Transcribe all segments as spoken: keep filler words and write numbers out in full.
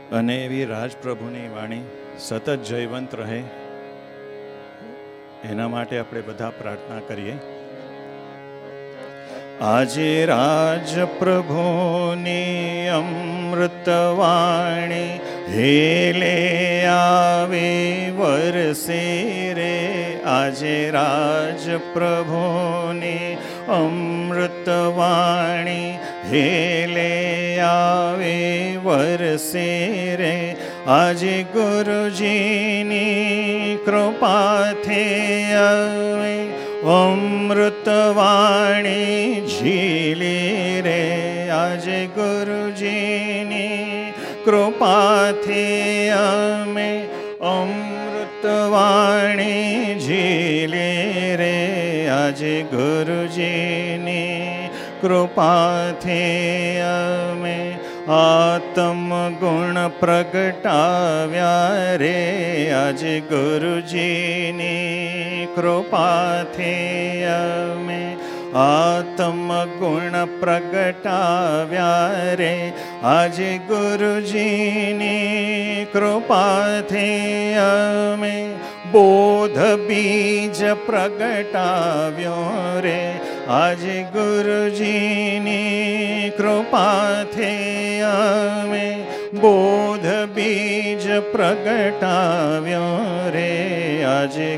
અને એવી રાજપ્રભુની વાણી સતત જયવંત રહે એના માટે આપણે બધા પ્રાર્થના કરીએ. આજે રાજ પ્રભુની અમૃતવાણી હેલે આવે વરસે રે. આજે રાજ પ્રભુની અમૃતવાણી હેલે આવે વરસે રે. આજે ગુરુજીની કૃપાથી આવે અમૃતવાણી ઝીલી રે. આજે ગુરુજીની કૃપાથી અમે અમૃતવાણી ઝીલી રે. આજે ગુરુજીની કૃપાથી અમે આત્મ ગુણ પ્રગટાવ્યા રે. આજે ગુરુજીની કૃપાથી અમે આત્મ ગુણ પ્રગટાવ્યા રે. આજે ગુરુજીની કૃપાથી અમે બોધ બીજ પ્રગટાવ્યો રે. આજે ગુરુજીની કૃપાથી અમે બોધ બીજ પ્રગટાવ્યો રે. આજે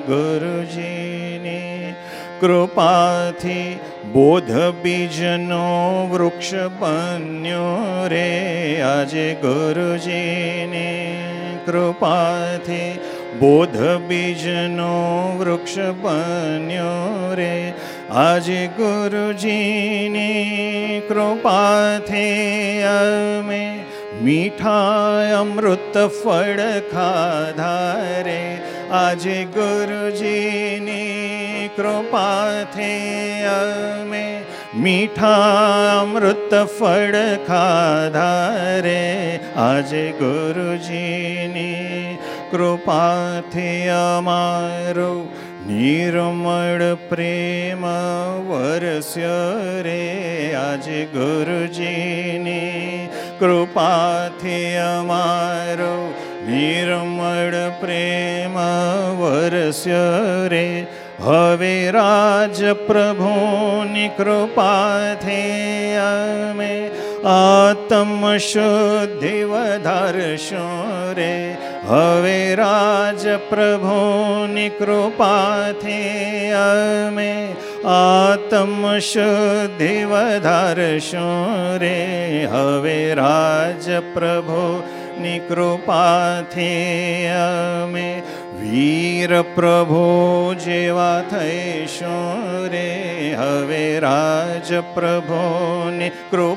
ગુરુજીની કૃપાથી બોધ બીજનો વૃક્ષ બન્યો રે. આજે ગુરુજીની કૃપાથી બોધ બીજનો વૃક્ષ બન્યો રે. આજે ગુરુજીની કૃપાથી અમે મીઠા અમૃત ફળ ખાધા રે. આજે ગુરુજીની કૃપાથી અમે મીઠા અમૃત ફળ ખાધા રે. આજે ગુરુજીની કૃપાથી અમારો નિર્મળ પ્રેમ વરસ્યો રે. આજે ગુરુજીની કૃપાથી અમારો નિર્મળ પ્રેમ વરસ્યો રે. હવે રાજ પ્રભુની કૃપાથી અમે આત્મ શુદ્ધિ વધારશું રે. હવે રાજ પ્રભુની કૃપાથી અમે આત્મ શુદ્ધિ વધારશું રે. હવે રાજ પ્રભુની કૃપાથી અમે વીર પ્રભુ જેવા થઈશું રે. હવે રાજ પ્રભુની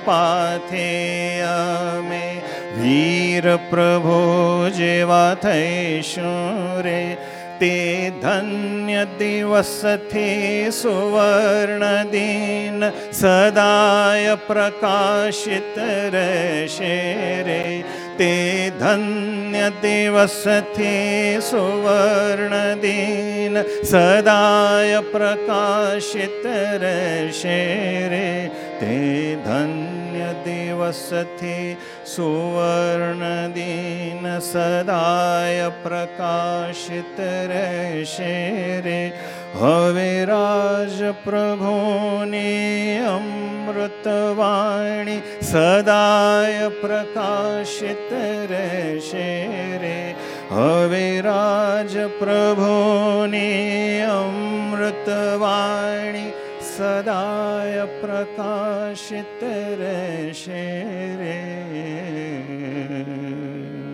કૃપાથી અમે વીર પ્રભુ જેવા થઈશું રે. તે ધન્ય દિવસથી સુવર્ણ દિન સદાય પ્રકાશિત રહેશે રે. તે ધન્ય દિવસથી સુવર્ણ દિન સદાય પ્રકાશિત રહેશે રે. તે ધન્ય દિવસથી સુવર્ણ દિન સદાય પ્રકાશિત રહેશે રે. હવે રાજ પ્રભુની અમૃતવાણી સદાય પ્રકાશિત રહેશે રે. હવે રાજ પ્રભુની અમૃતવાણી સદાય પ્રકાશિત રહેશે રે.